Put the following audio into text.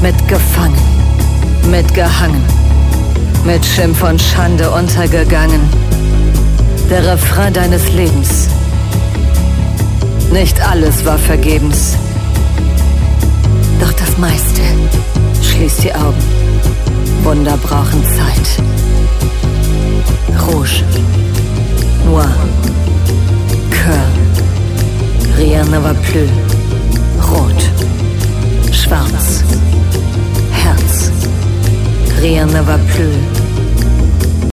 Mitgefangen, mitgehangen, mit Schimpf und Schande untergegangen. Der Refrain deines Lebens. Nicht alles war vergebens. Doch das meiste. Schließ die Augen. Wunder brauchen Zeit. Rouge, Noir, Cœur, rien ne va plus. Rot, Schwarz, Herz, rien ne va plus.